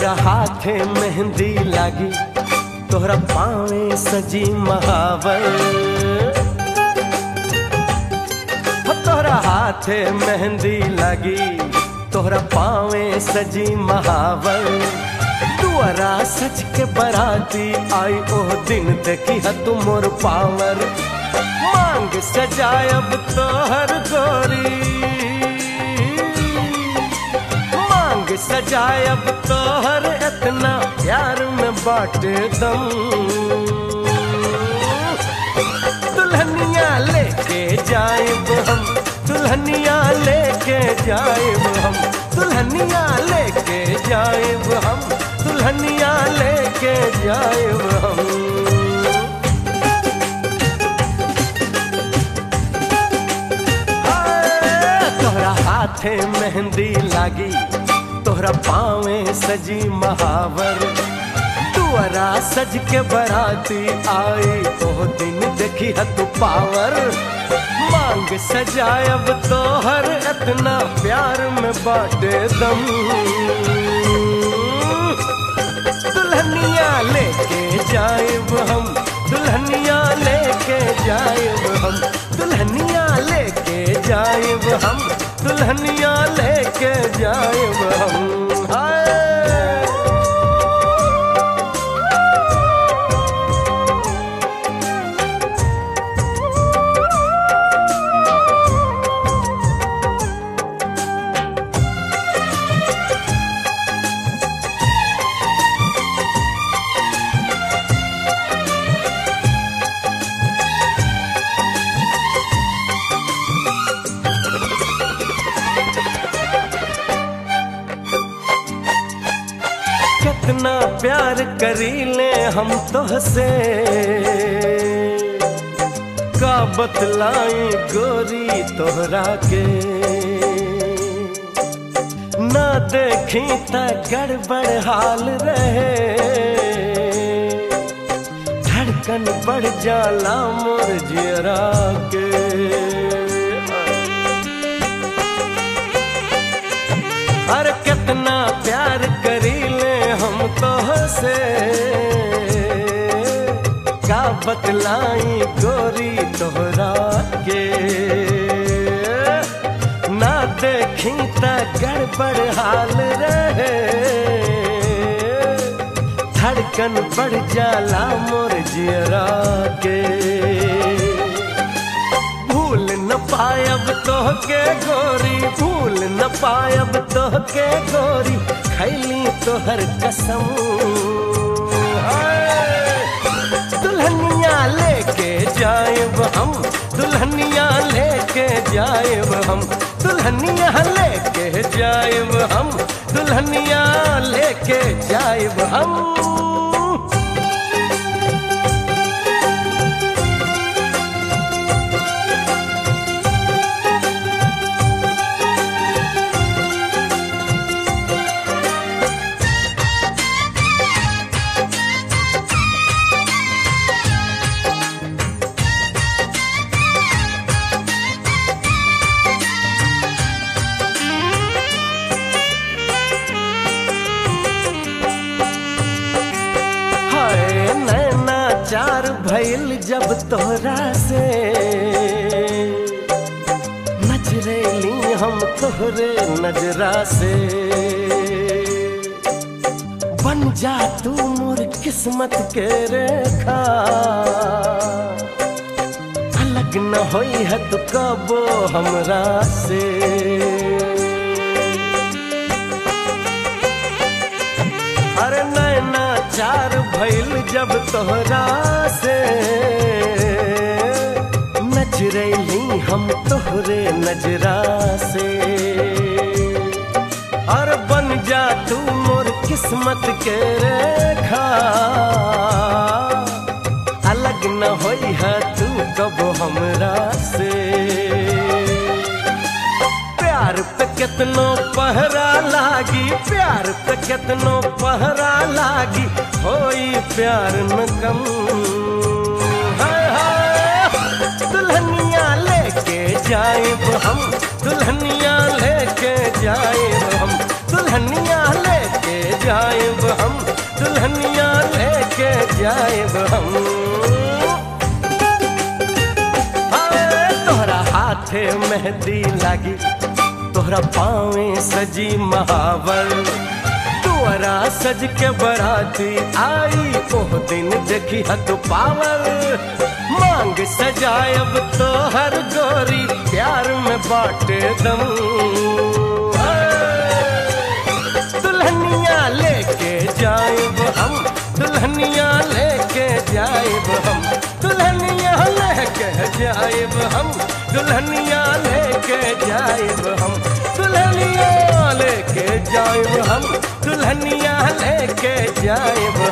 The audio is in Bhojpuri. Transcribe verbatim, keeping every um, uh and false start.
तोहरा हाथे मेहंदी लागी, तोहरा पावे सजी महावर। तोहरा हाथे मेहंदी लागी, तोहरा पावे सजी महावर। दुआरा सच के बराती आई ओह दिन, देखी है तू मोर पावर। मांग सजायब तोहर गोरी, मांग सजायब तोहर इतना प्यार में बाटे दम। दुल्हनिया लेके जाएब हम, दुल्हनिया लेके जाएब हम, दुल्हनिया लेके जाएब हम, दुल्हनिया लेके जाएब हम। तोहरा हाथे मेहंदी लागी, तोहरा पावे सजी महावर। दुआरा सज के बराती आई ओह दिन, देखी है तू पावर। मांग सजायब तोहर इतना प्यार में बाटे दम। दुल्हनिया लेके जाएब हम, दुल्हनिया लेके जाएब हम, दुल्हनिया लेके जाएब हम, दुल्हनिया लेके जाएब हम। हाय कितना प्यार करीले हम तोहसे, का बतलाई गोरी तोहरा के। ना देखी त गड़बड़ हाल रहे, धड़कन बढ़ जाला मोर जियरा के। अरे कितना प्यार करीले हम तोहसे, का बतलाई गोरी तोहरा के। ना देखी त गड़बड़ हाल रहे, धड़कन बढ़ जाला मोर जियरा के। भूल न पायब तोहके गोरी, भूल न पायब तोहके गोरी, खैली तोहर कसम। दुल्हनिया लेके जाएब हम, दुल्हनिया लेके जाएब हम, दुल्हनिया लेके जाएब हम, दुल्हनिया लेके जाएब हम। चार भइल जब तोहरा से, नजरेली हम तोहरे नजरा से। बन जा तू मोर किस्मत के रेखा, अलग न होई है तू कबो हमरा से। अरे नैना चार भइल जब तोहरा से, नजरेली हम तोहरे नजरा से। और बन जा तू मोर किस्मत के रेखा, अलग न होई है तू कबो हमरा से। प्यार पे कितनो पहरा लागी, प्यार पे कितनो पहरा लागी, होई प्यार न कम। हाय हाय दुल्हनिया लेके जाएब हम, दुल्हनिया लेके जाएब हम, दुल्हनिया लेके जाएब जाएब हम। हाँ, तोहरा हाथे मेहंदी लागी, तोहरा पाँवे सजी महावर, तुअरा सज के बराती आई, ओह दिन देखी हद पावर। मांग सजायब तो हर गोरी, प्यार में बाटे दम। दुल्हनिया लेके जाएब हम, दुल्हनिया लेके जाएब हम, दुल्हनिया लेके जाएब हम, दुल्हनिया लेके जाएब हम, दुल्हनिया लेके जाएब हम, दुल्हनिया लेके जाएब